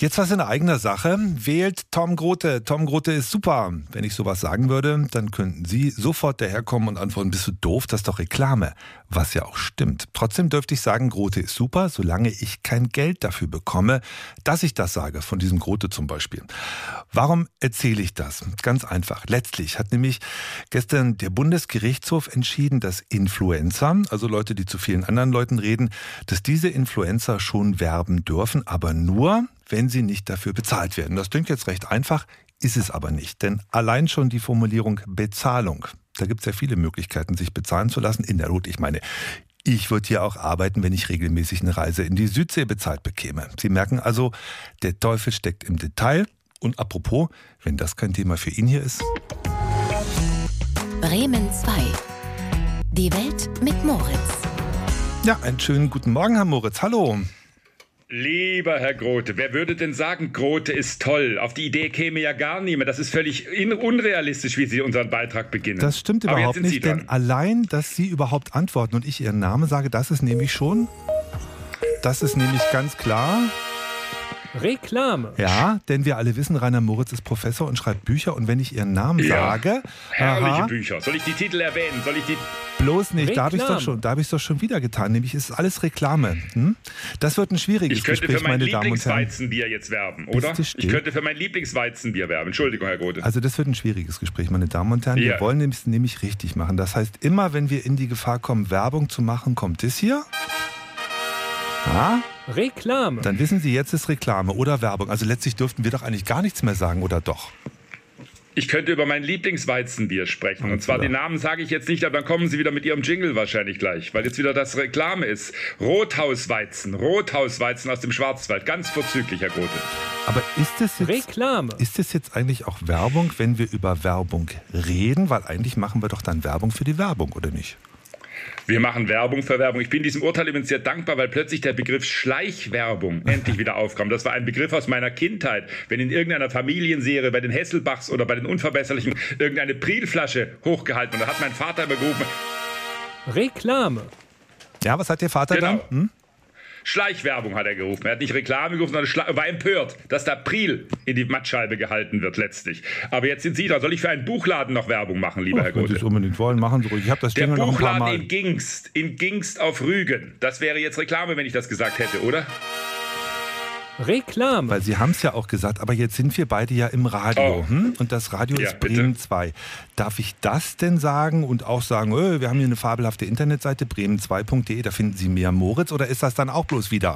Jetzt was in eigener Sache. Wählt Tom Grote. Tom Grote ist super. Wenn ich sowas sagen würde, dann könnten Sie sofort daherkommen und antworten, bist du doof? Das ist doch Reklame. Was ja auch stimmt. Trotzdem dürfte ich sagen, Grote ist super, solange ich kein Geld dafür bekomme, dass ich das sage, von diesem Grote zum Beispiel. Warum erzähle ich das? Ganz einfach. Letztlich hat nämlich gestern der Bundesgerichtshof entschieden, dass Influencer, also Leute, die zu vielen anderen Leuten reden, dass diese Influencer schon werben dürfen, aber nur, wenn sie nicht dafür bezahlt werden. Das klingt jetzt recht einfach, ist es aber nicht. Denn allein schon die Formulierung Bezahlung, da gibt es ja viele Möglichkeiten, sich bezahlen zu lassen. In der Not, ich meine, ich würde hier auch arbeiten, wenn ich regelmäßig eine Reise in die Südsee bezahlt bekäme. Sie merken also, der Teufel steckt im Detail. Und apropos, wenn das kein Thema für ihn hier ist. Bremen 2. Die Welt mit Moritz. Ja, einen schönen guten Morgen, Herr Moritz. Hallo. Lieber Herr Grote, wer würde denn sagen, Grote ist toll? Auf die Idee käme ja gar niemand. Das ist völlig unrealistisch, wie Sie unseren Beitrag beginnen. Das stimmt überhaupt nicht, denn allein, dass Sie überhaupt antworten und ich Ihren Namen sage, das ist nämlich ganz klar Reklame. Ja, denn wir alle wissen, Rainer Moritz ist Professor und schreibt Bücher. Und wenn ich Ihren Namen sage... Herrliche Bücher. Soll ich die Titel erwähnen? Bloß nicht, da Reklame. habe ich es doch schon wieder getan. Nämlich ist alles Reklame. Das wird ein schwieriges Gespräch, meine Damen und Herren. Ich könnte für mein Lieblingsweizenbier jetzt werben, oder? Ich könnte für mein Lieblingsweizenbier werben. Entschuldigung, Herr Grote. Also das wird ein schwieriges Gespräch, meine Damen und Herren. Ja. Wir wollen es nämlich richtig machen. Das heißt, immer wenn wir in die Gefahr kommen, Werbung zu machen, kommt das hier. Reklame. Dann wissen Sie, jetzt ist Reklame oder Werbung. Also letztlich dürften wir doch eigentlich gar nichts mehr sagen, oder doch? Ich könnte über mein Lieblingsweizenbier sprechen. Und zwar den Namen sage ich jetzt nicht, aber dann kommen Sie wieder mit Ihrem Jingle wahrscheinlich gleich, weil jetzt wieder das Reklame ist. Rothausweizen aus dem Schwarzwald. Ganz vorzüglich, Herr Grote. Aber ist das jetzt eigentlich auch Werbung, wenn wir über Werbung reden? Weil eigentlich machen wir doch dann Werbung für die Werbung, oder nicht? Wir machen Werbung für Werbung. Ich bin diesem Urteil übrigens sehr dankbar, weil plötzlich der Begriff Schleichwerbung endlich wieder aufkam. Das war ein Begriff aus meiner Kindheit. Wenn in irgendeiner Familienserie bei den Hesselbachs oder bei den Unverbesserlichen irgendeine Prilflasche hochgehalten wurde, da hat mein Vater immer gerufen. Reklame. Ja, was hat Ihr Vater dann? Schleichwerbung hat er gerufen. Er hat nicht Reklame gerufen, sondern war empört, dass da Pril in die Mattscheibe gehalten wird letztlich. Aber jetzt sind Sie da. Soll ich für einen Buchladen noch Werbung machen, lieber Herr Grote? Wenn Sie es unbedingt wollen, machen Sie ruhig. Ich habe das Der Ding noch ein paar Mal. Buchladen in Gingst auf Rügen. Das wäre jetzt Reklame, wenn ich das gesagt hätte, oder? Reklame. Weil Sie haben es ja auch gesagt, aber jetzt sind wir beide ja im Radio. Und das Radio ist Bremen 2. Darf ich das denn sagen und auch sagen, wir haben hier eine fabelhafte Internetseite, bremen2.de, da finden Sie mehr Moritz, oder ist das dann auch bloß wieder?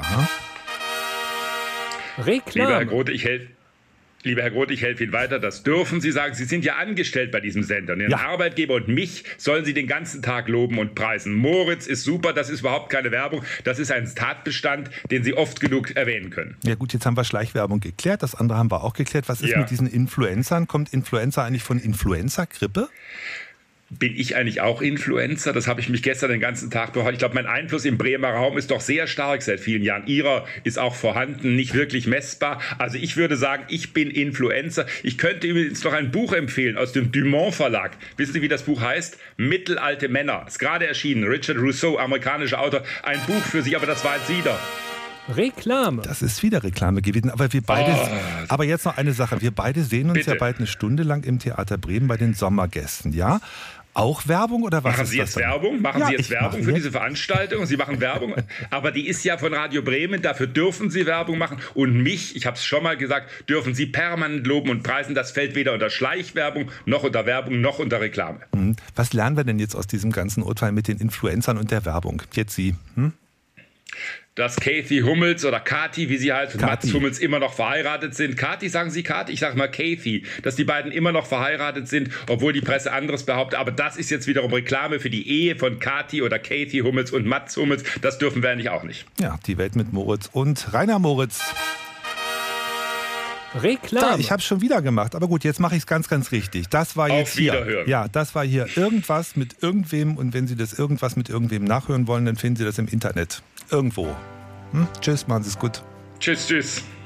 Reklame. Lieber Herr Grote, ich helfe Ihnen weiter. Das dürfen Sie sagen. Sie sind ja angestellt bei diesem Sender. Ihren Arbeitgeber und mich sollen Sie den ganzen Tag loben und preisen. Moritz ist super, das ist überhaupt keine Werbung. Das ist ein Tatbestand, den Sie oft genug erwähnen können. Ja gut, jetzt haben wir Schleichwerbung geklärt. Das andere haben wir auch geklärt. Was ist mit diesen Influencern? Kommt Influencer eigentlich von Influenza-Grippe? Bin ich eigentlich auch Influencer? Das habe ich mich gestern den ganzen Tag behauptet. Ich glaube, mein Einfluss im Bremer Raum ist doch sehr stark seit vielen Jahren. Ihrer ist auch vorhanden, nicht wirklich messbar. Also ich würde sagen, ich bin Influencer. Ich könnte übrigens noch ein Buch empfehlen aus dem Dumont Verlag. Wissen Sie, wie das Buch heißt? Mittelalte Männer. Ist gerade erschienen. Richard Rousseau, amerikanischer Autor. Ein Buch für Sie, aber das war jetzt wieder. Reklame. Das ist wieder Reklame gewesen, aber wir beide, aber jetzt noch eine Sache, wir beide sehen uns ja bald eine Stunde lang im Theater Bremen bei den Sommergästen, ja? Auch Werbung oder was? Machen Sie jetzt Werbung? Machen Sie jetzt Werbung für diese Veranstaltung? Sie machen Werbung, aber die ist ja von Radio Bremen, dafür dürfen Sie Werbung machen. Und mich, ich habe es schon mal gesagt, dürfen Sie permanent loben und preisen. Das fällt weder unter Schleichwerbung, noch unter Werbung, noch unter Reklame. Was lernen wir denn jetzt aus diesem ganzen Urteil mit den Influencern und der Werbung? Jetzt Sie. Dass Kathy Hummels oder Kathi, wie sie heißt, und Mats Hummels immer noch verheiratet sind. Kathi, sagen Sie Kathi? Ich sage mal Kathy. Dass die beiden immer noch verheiratet sind, obwohl die Presse anderes behauptet. Aber das ist jetzt wiederum Reklame für die Ehe von Kathi oder Kathy Hummels und Mats Hummels. Das dürfen wir eigentlich auch nicht. Ja, die Welt mit Moritz und Rainer Moritz. Reklame. Ich habe es schon wieder gemacht, aber gut, jetzt mache ich es ganz, ganz richtig. Das war jetzt Auf Wiederhören. hier. Ja, das war hier irgendwas mit irgendwem, und wenn Sie das irgendwas mit irgendwem nachhören wollen, dann finden Sie das im Internet. Irgendwo. Tschüss, machen Sie es gut. Tschüss.